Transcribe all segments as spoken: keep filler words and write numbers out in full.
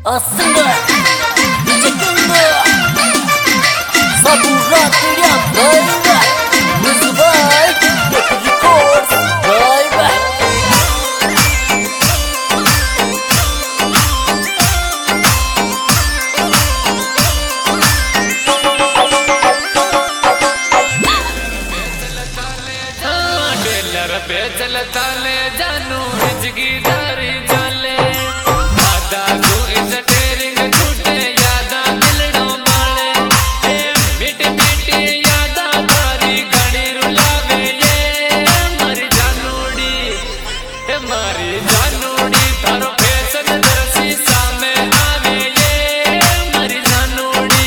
Asında Diyecekimde Saburat Dünya Bayba Mızvay Records Bayba डेलर पे चलता ले जानू हिचकी दारी चाले दादा तू इस टेरिंग छूटे यादा मिलड़ो माले ए मिटी मिटी यादा तारी घड़ी रुलावे ये मारी जानूड़ी ए मारी जानूड़ी थारो फैशन दरसी सामे आवे ये मारी जानूड़ी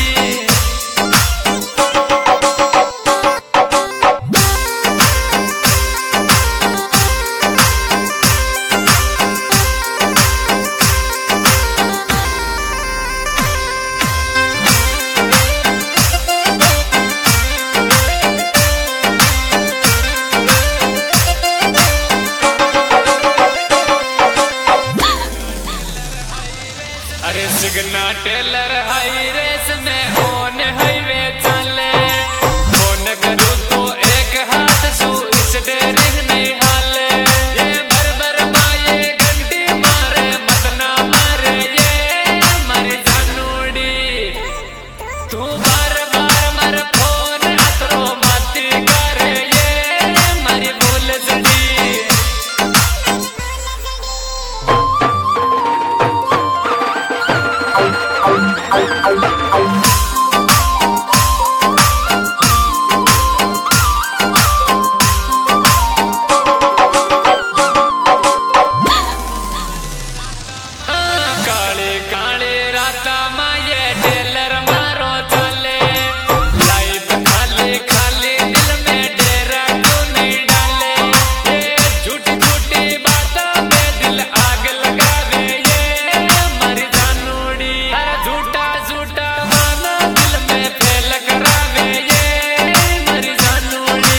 अरे सिगना टेलर हाई रेस में ओन हाईवे चले फोन करूँ तो एक हाथ सू इस डेरिंग नहीं हाले ये भर भर माये घंटी मारे मत ना मारे ये मारी जानूड़ी तू बार बार मर फोन अतरो माती करे ये मारी भूल जड़ी काले काले राता माये टेलर मारो चले लाइफ खाली खाली दिल में डेरा क्यों नहीं डाले ये झूठी झूठी बातों पे दिल आग लगावे ये मारी जानूड़ी अरे झूठा झूठा माना दिल में फेल करावे ये मारी जानूड़ी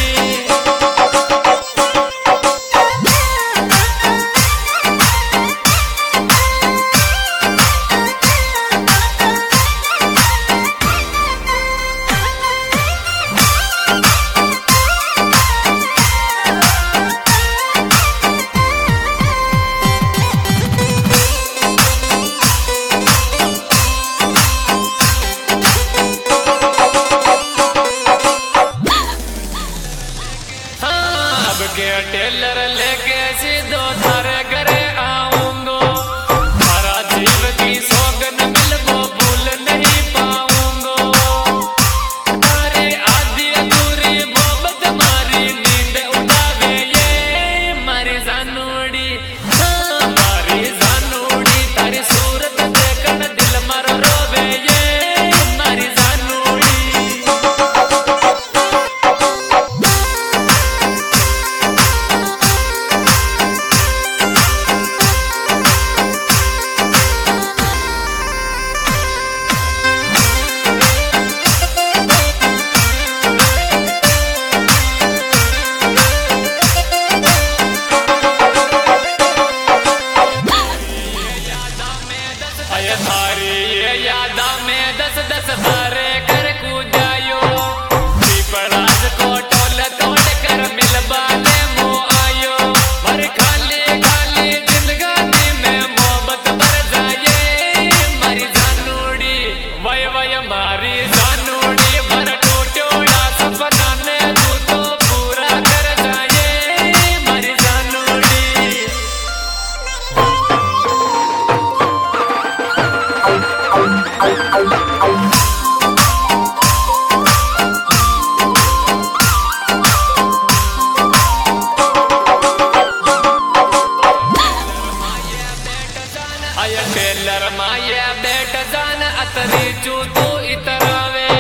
अब के टेलर लेके सीधो थारे घरे आऊंगो थारा जीव की सौगन मिलबो भूल नहीं पाऊंगो तारी आधी अधूरी मोहब्बत मारी नींद उड़ावे ये मारी जानूड़ी हाँ, मारी जानूड़ी तारी सूरत देखन दिल मारो रोवे ये मारी जानूड़ी अय थारी ये यादा में दस दस बारे कर कूदायो पीपराज को टोल तोड़ कर मिलबाने मो आयो मर खाली खाली जिंदगानी में मोहब्बत भर जाए मारी जानूड़ी वय वय मारी जानूड़ी भर टूटोड़ा सपना ने तू तो पूरा कर जाए मारी जानूड़ी अय टेलर माया बेट जान अतरी चू तू इतरावे